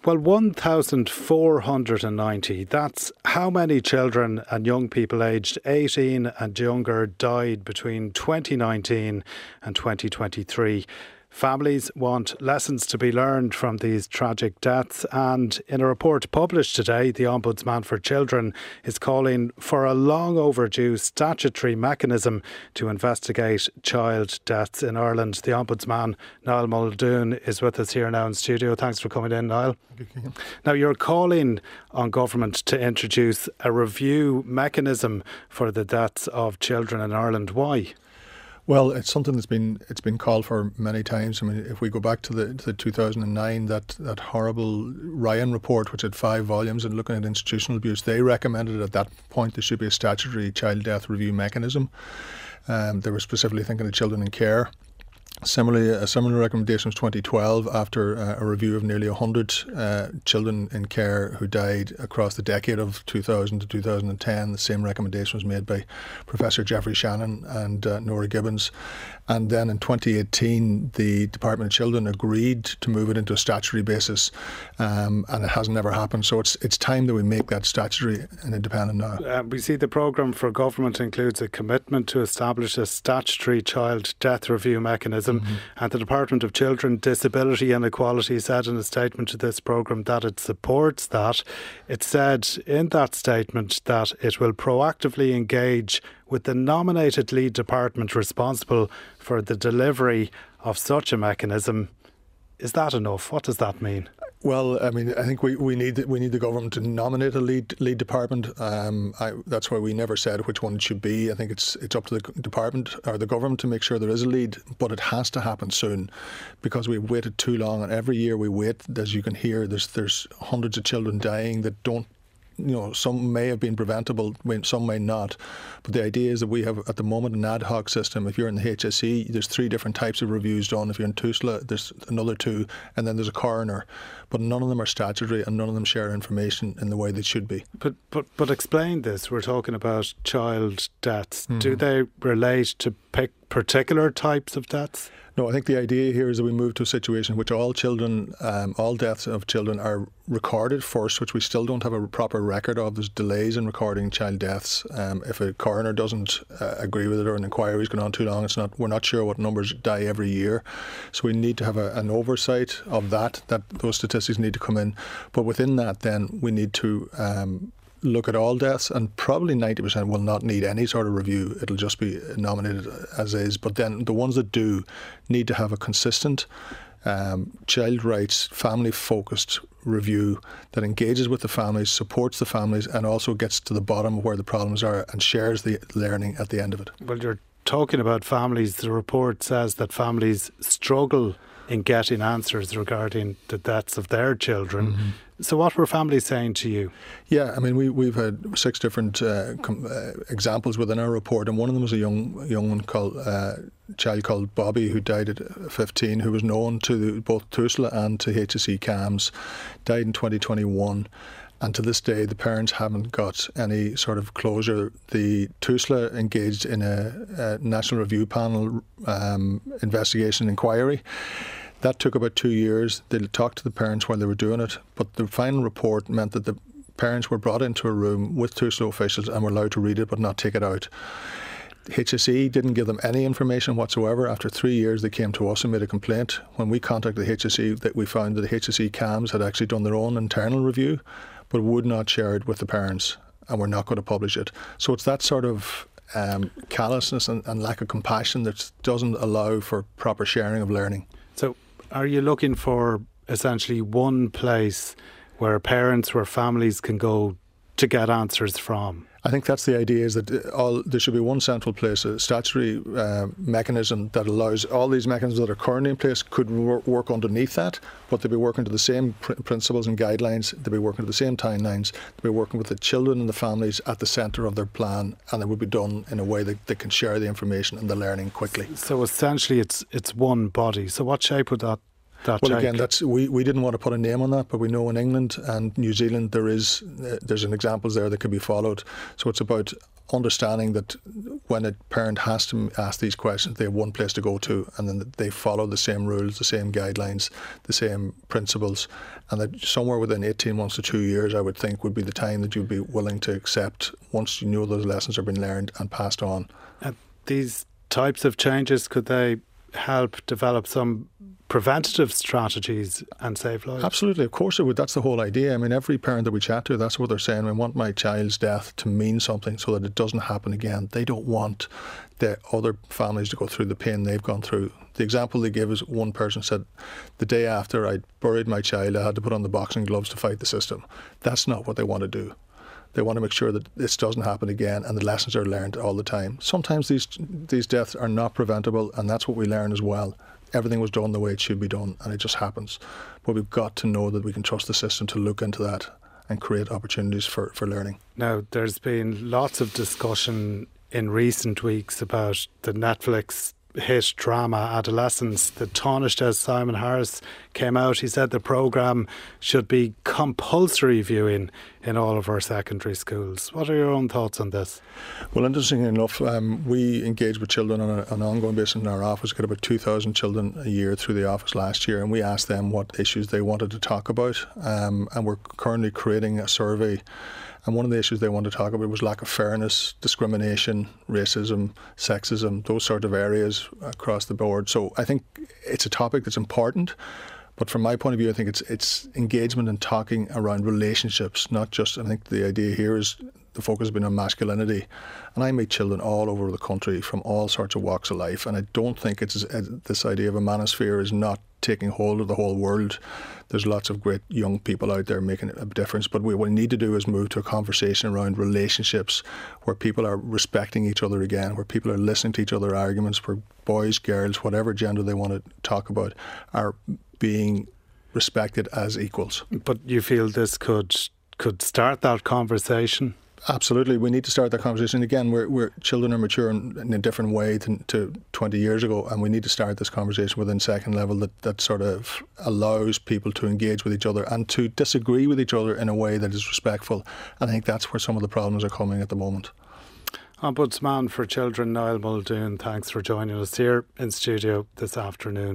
Well, 1,490, that's how many children and young people aged 18 and younger died between 2019 and 2023. Families want lessons to be learned from these tragic deaths, and in a report published today, the Ombudsman for Children is calling for a long overdue statutory mechanism to investigate child deaths in Ireland. The Ombudsman, Niall Muldoon, is with us here now in studio. Thanks for coming in, Niall. Now, you're calling on government to introduce a review mechanism for the deaths of children in Ireland. Why? Well, it's something that's been called for many times. I mean, if we go back to the 2009, that horrible Ryan report, which had 5 volumes and looking at institutional abuse, they recommended at that point there should be a statutory child death review mechanism. They were specifically thinking of children in care. Similarly, a similar recommendation was 2012 after a review of nearly 100 children in care who died across the decade of 2000 to 2010. The same recommendation was made by Professor Geoffrey Shannon and Nora Gibbons. And then in 2018, the Department of Children agreed to move it into a statutory basis, and it hasn't never happened. So it's time that we make that statutory and independent now. We see the programme for government includes a commitment to establish a statutory child death review mechanism. And the Department of Children, Disability and Equality said in a statement to this programme that it supports that. It said in that statement that it will proactively engage with the nominated lead department responsible for the delivery of such a mechanism. Is that enough? What does that mean? Well, I mean, I think we need the government to nominate a lead department. That's why we never said which one it should be. I think it's up to the department or the government to make sure there is a lead, but it has to happen soon because we've waited too long. And every year we wait, as you can hear, there's hundreds of children dying that don't. Some may have been preventable, some may not. But the idea is that we have, at the moment, an ad hoc system. If you're in the HSE, there's 3 different types of reviews done. If you're in TUSLA, there's another 2, and then there's a coroner. But none of them are statutory, and none of them share information in the way they should be. But explain this. We're talking about child deaths. Do they relate to particular types of deaths? No, I think the idea here is that we move to a situation in which all children, all deaths of children are recorded first, which we still don't have a proper record of. There's delays in recording child deaths. If a coroner doesn't agree with it or an inquiry's gone on too long, we're not sure what numbers die every year. So we need to have an oversight of that those statistics need to come in. But within that, then we need to look at all deaths, and probably 90% will not need any sort of review. It'll just be nominated as is. But then the ones that do need to have a consistent child rights, family-focused review that engages with the families, supports the families, and also gets to the bottom of where the problems are and shares the learning at the end of it. Well, you're talking about families. The report says that families struggle in getting answers regarding the deaths of their children. So what were families saying to you? Yeah, I mean, we've had 6 different examples within our report, and one of them was a young one child called Bobby, who died at 15, who was known to both TUSLA and to HSE CAMHS, died in 2021. And to this day, the parents haven't got any sort of closure. The TUSLA engaged in a National Review Panel investigation inquiry. That took about 2 years. They talked to the parents while they were doing it, but the final report meant that the parents were brought into a room with TUSLA officials and were allowed to read it but not take it out. HSE didn't give them any information whatsoever. After 3 years, they came to us and made a complaint. When we contacted the HSE, that we found that the HSE CAMHS had actually done their own internal review, but would not share it with the parents and were not going to publish it. So it's that sort of callousness and lack of compassion that doesn't allow for proper sharing of learning. So are you looking for essentially one place where parents, where families can go to get answers from? I think that's the idea, is that there should be one central place, a statutory mechanism that allows all these mechanisms that are currently in place could work underneath that, but they'll be working to the same principles and guidelines, they'll be working to the same timelines, they'll be working with the children and the families at the centre of their plan, and it would be done in a way that they can share the information and the learning quickly. So essentially it's one body. So what shape would that Well, again, we didn't want to put a name on that, but we know in England and New Zealand there's an examples there that could be followed. So it's about understanding that when a parent has to ask these questions, they have one place to go to, and then they follow the same rules, the same guidelines, the same principles, and that somewhere within 18 months to 2 years, I would think, would be the time that you'd be willing to accept once you know those lessons have been learned and passed on. These types of changes, could they help develop some preventative strategies and save lives? Absolutely, of course it would. That's the whole idea. I mean, every parent that we chat to, that's what they're saying. I want my child's death to mean something so that it doesn't happen again. They don't want the other families to go through the pain they've gone through. The example they give is one person said, the day after I buried my child, I had to put on the boxing gloves to fight the system. That's not what they want to do. They want to make sure that this doesn't happen again and the lessons are learned all the time. Sometimes these deaths are not preventable, and that's what we learn as well. Everything was done the way it should be done, and it just happens. But we've got to know that we can trust the system to look into that and create opportunities for learning. Now, there's been lots of discussion in recent weeks about the Netflix hit drama Adolescence. The Taoiseach Simon Harris came out. He said the programme should be compulsory viewing in all of our secondary schools. What are your own thoughts on this? Well, interestingly enough, we engage with children on an ongoing basis in our office. We got about 2,000 children a year through the office last year, and we asked them what issues they wanted to talk about. And we're currently creating a survey. And one of the issues they wanted to talk about was lack of fairness, discrimination, racism, sexism, those sort of areas across the board. So I think it's a topic that's important. But from my point of view, I think it's engagement and talking around relationships, not just, I think the idea here is the focus has been on masculinity. And I meet children all over the country from all sorts of walks of life. And I don't think it's this idea of a manosphere is not taking hold of the whole world. There's lots of great young people out there making a difference. But what we need to do is move to a conversation around relationships where people are respecting each other again, where people are listening to each other's arguments, where boys, girls, whatever gender they want to talk about, are being respected as equals. But you feel this could start that conversation? Absolutely, we need to start that conversation. Again, we're children are mature in a different way to 20 years ago, and we need to start this conversation within second level that sort of allows people to engage with each other and to disagree with each other in a way that is respectful. And I think that's where some of the problems are coming at the moment. Ombudsman for Children Niall Muldoon, thanks for joining us here in studio this afternoon.